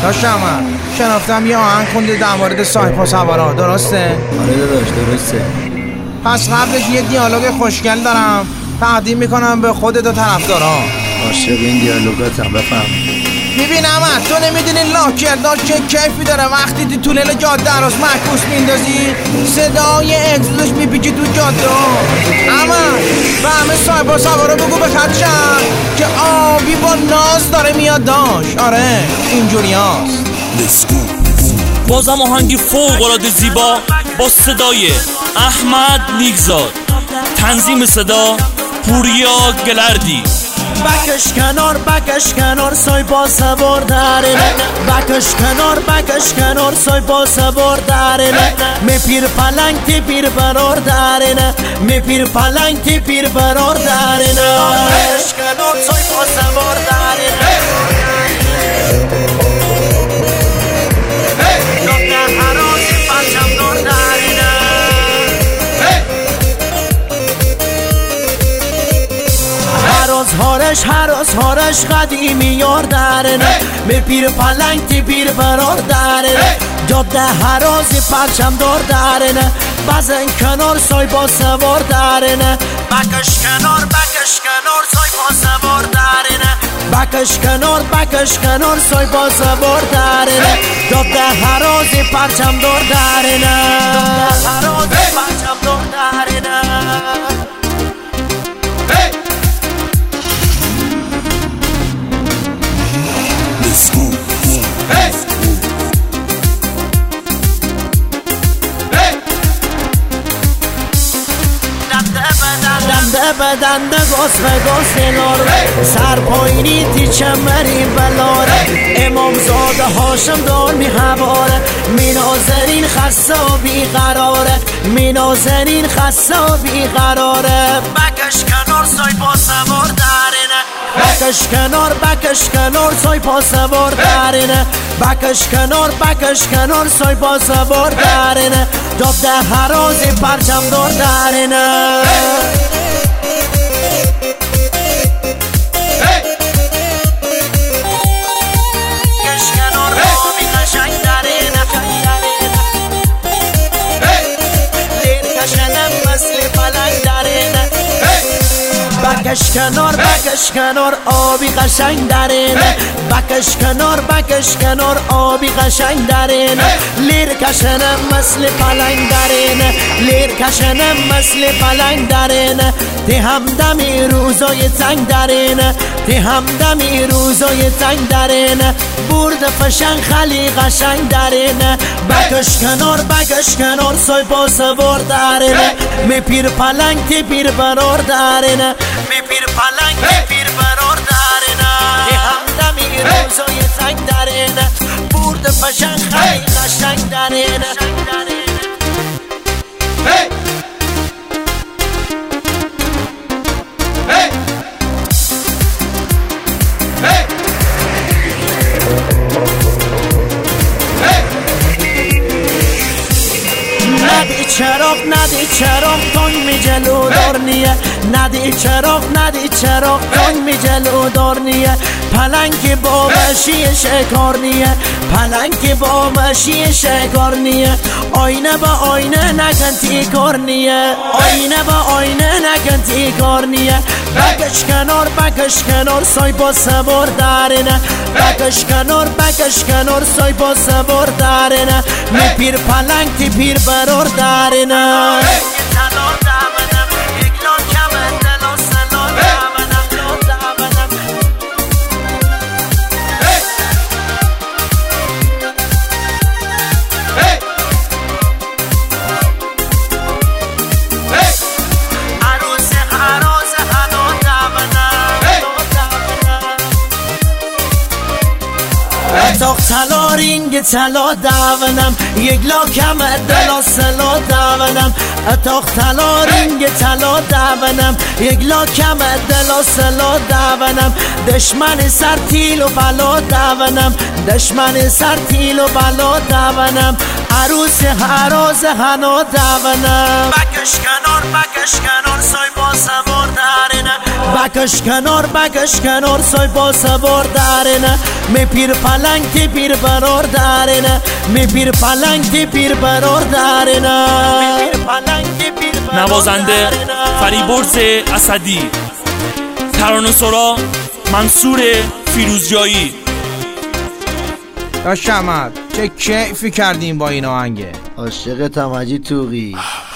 داشتم شنافتم یه آهنگ خونده در مورد صاحب سوارا، درسته؟ آره داداش درسته. پس قبلش یه دیالوگ خوشگل دارم تقدیم میکنم به خودت و طرفدارا. عاشق این دیالوگاتم، بفهم. ببین احمد، تو نمیدونی لاکردار چه کیفی داره وقتی تو طول جاده عراس معکوس میندازی صدای اگزوزش میپیچه تو جاده. احمد به همه صاحب سوارا بگو به خدشم که آبی با ناز داره میاد داشت. آره اینجوری هاست. بازم آهنگی فوق‌العاده زیبا با صدای احمد نیکزاد، تنظیم صدا پوریا گلردی. بکش کنار سای با سوار داره، بکش کنار سای با سوار داره. می پیر پلنگ تی پیر برار داره، می پیر پلنگ تی پیر برار داره. بکش کنار سای با سوار داره، هارش قدیمی یار دارنه. می پیر پلنگ تی پیر برار دارنه، جاده هرازی پرچم دار دارنه. بزن کنار سای با سوار دارنه، بکش کنار سای با سوار دارنه. بکش کنار سای با سوار دارنه، جاده هرازی پرچم دار دارنه. هرازی پرچم دار دارنه. بدنده گاز و گاز دلاره، سر پایینی تی چمری بلاره. امام زاده هاشم دار می حواره، می نازنین خسته و بی قراره، می نازنین خسته و بی قراره. بکش کنار سای با سوار دارینه، بکش کنار سای با سوار دارینه. بکش کنار سای با سوار دارینه، جاده هرازی پرچم دار دارینه. بکش کنار آبی قشنگ درینه، بکش کنار آبی قشنگ درینه. لیر کشنم مثل پلنگ درینه، لیر کشنم مثل پلنگ درینه. تی همدمی روزای تنگ درینه، تی همدمی روزای تنگ درینه. برد فشنگ خلی قشنگ درینه. بکش کنار سای با سوار درینه، می پیر پلنگ تی پیر برار درینه. می پیر پلنگ تی پیر برار درینه، تی همدمی روزای تنگ درینه. برد فشنگ خلی قشنگ درینه. ندی چراغ تون می جلو دار نیه، ندی چراغ تون می جلو دار نیه. پلنگ با مشی شکار نیه، پلنگ با مشی شکار نیه. آینه با آینه نکن تی کار نیه، آینه با آینه نکن تی کار نیه. بکش کنار سای با سوار دارنه، بکش کنار سای با سوار دارنه. می پیر پلنگ تی پیر برار دارنه. اتاق تلا رینگ تلا دونم، یک لاکم دلا سلا دونم. اتاق تلا رینگ تلا دونم، یک لاکم دلا سلا دونم. دشمن سر تیل و بلا دونم، دشمن سر تیل و بلا دونم. عروس هراز هنا دونم. بکش کنار سای با سوار دارنه، بکش کنار سای با سوار دارنه. می پیر پلنگ تی پیر برادرینه می پیر پلنگ تی پیر برادرینه نوازنده فریبرز اسدی، ترانه‌سرا منصور فیروزجایی. داشت احمد چه کیفی کردیم با این آهنگه. عاشقتم حاجی توقی.